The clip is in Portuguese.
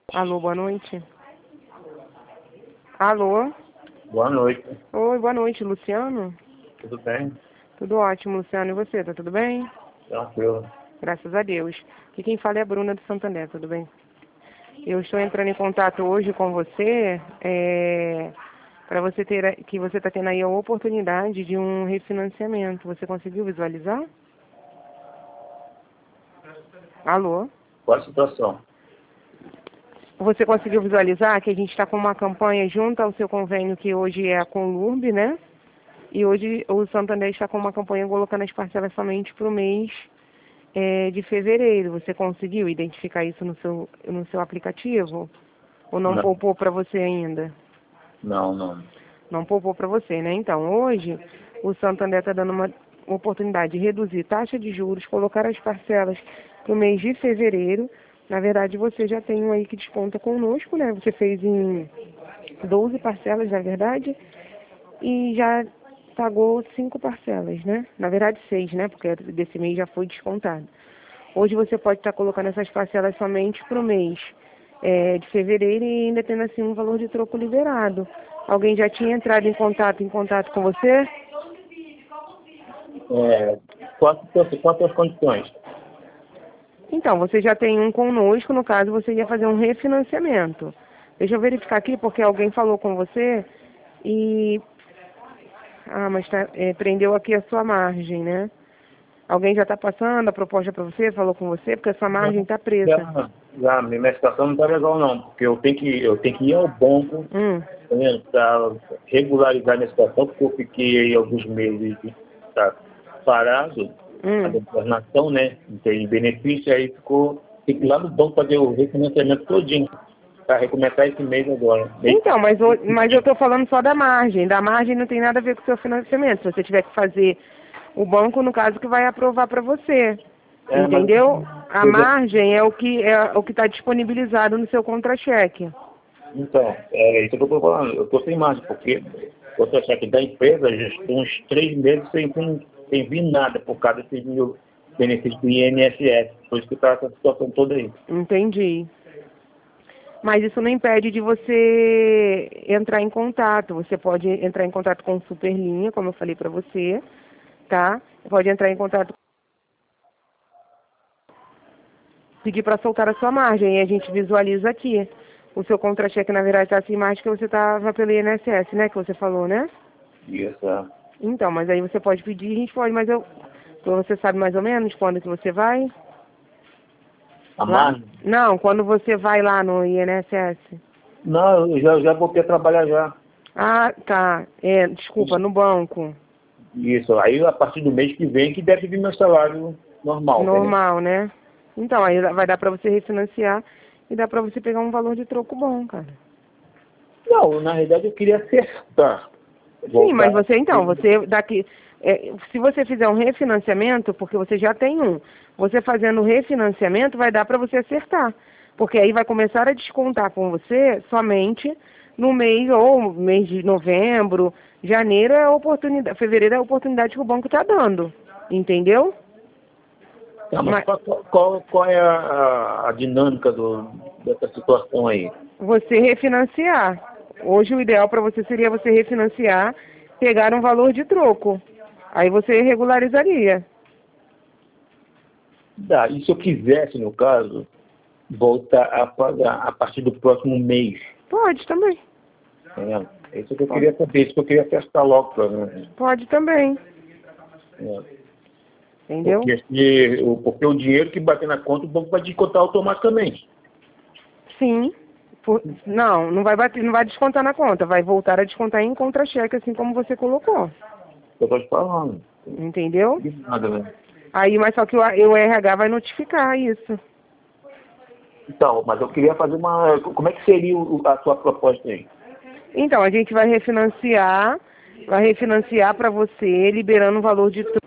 Alô, boa noite. Alô? Boa noite. Oi, boa noite, Luciano? Tudo bem? Tudo ótimo, Luciano. E você, tá tudo bem? Tranquilo. Graças a Deus. Aqui quem fala é a Bruna do Santander, tudo bem? Eu estou entrando em contato hoje com você, para você ter, que você está tendo aí a oportunidade de um refinanciamento. Você conseguiu visualizar? Alô? Qual a situação? Você conseguiu visualizar que a gente está com uma campanha junto ao seu convênio, que hoje é a Conlurb, né? E hoje o Santander está com uma campanha colocando as parcelas somente para o mês de fevereiro. Você conseguiu identificar isso no seu aplicativo? Ou não Não, poupou para você ainda? não. Não poupou para você, né? Então, hoje, o Santander está dando uma oportunidade de reduzir taxa de juros, colocar as parcelas para o mês de fevereiro. Na verdade, você já tem um aí que desconta conosco, né? Você fez em 12 parcelas, na verdade, e já pagou 5 parcelas, né? Na verdade, 6, né? Porque desse mês já foi descontado. Hoje você pode estar colocando essas parcelas somente para o mês de fevereiro e ainda tendo assim um valor de troco liberado. Alguém já tinha entrado em contato com você? Qual a situação? Quais são as condições? Então, você já tem um conosco, no caso você ia fazer um refinanciamento. Deixa eu verificar aqui, porque alguém falou com você e... Ah, mas prendeu aqui a sua margem, né? Alguém já está passando a proposta para você, falou com você, porque a sua margem está presa. Já, minha situação não está legal não, porque eu tenho que ir ao banco para regularizar minha situação, porque eu fiquei aí alguns meses parado, a determinação, né? Não tem benefício, aí tem que ir lá no banco fazer o refinanciamento todinho, para recomeçar esse mês agora. Então, mas eu estou falando só da margem. Da margem não tem nada a ver com o seu financiamento. Se você tiver que fazer o banco, no caso, que vai aprovar para você. Entendeu? A margem é o que está disponibilizado no seu contra-cheque. Então, é isso que eu estou falando. Eu estou sem margem, porque o contra-cheque da empresa já estou uns 3 meses sem vir nada por causa desses mil benefícios do INSS. Por isso que está essa situação toda aí. Entendi. Mas isso não impede de você entrar em contato. Você pode entrar em contato com o Superlinha, como eu falei para você, tá? Pode entrar em contato, pedir para soltar a sua margem e a gente visualiza aqui. O seu contra-cheque, na verdade, está sem margem que você estava pelo INSS, né? Que você falou, né? Isso. Então, mas aí você pode pedir, a gente pode, mas você sabe mais ou menos quando que você vai? A Lá? margem? Não, quando você vai lá no INSS. Não, eu já voltei a trabalhar já. Ah, tá. Desculpa, no banco. Isso. Aí, a partir do mês que vem, que deve vir meu salário normal, entendeu? Normal, né? Então, aí vai dar pra você refinanciar e dá pra você pegar um valor de troco bom, cara. Não, na realidade eu queria acertar. Sim, mas Voltar. você daqui, se você fizer um refinanciamento, porque você já tem um, você fazendo o refinanciamento vai dar para você acertar, porque aí vai começar a descontar com você somente no mês, ou mês de novembro, janeiro é a oportunidade, fevereiro é a oportunidade que o banco está dando, entendeu? Tá, mas qual é a dinâmica dessa situação aí? Você refinanciar. Hoje o ideal para você seria você refinanciar, pegar um valor de troco. Aí você regularizaria. E se eu quisesse, no caso, voltar a pagar a partir do próximo mês? Pode também. É isso que eu queria saber, isso que eu queria acertar logo para mim. Pode também. Entendeu? Porque o dinheiro que bater na conta, o banco vai descontar automaticamente. Sim. Não vai bater, não vai descontar na conta, vai voltar a descontar em contra-cheque, assim como você colocou. Eu estou te falando. Entendeu? De nada, né? Aí, mas só que o RH vai notificar isso. Então, mas eu queria fazer uma... Como é que seria a sua proposta aí? Então, a gente vai refinanciar para você, liberando o valor de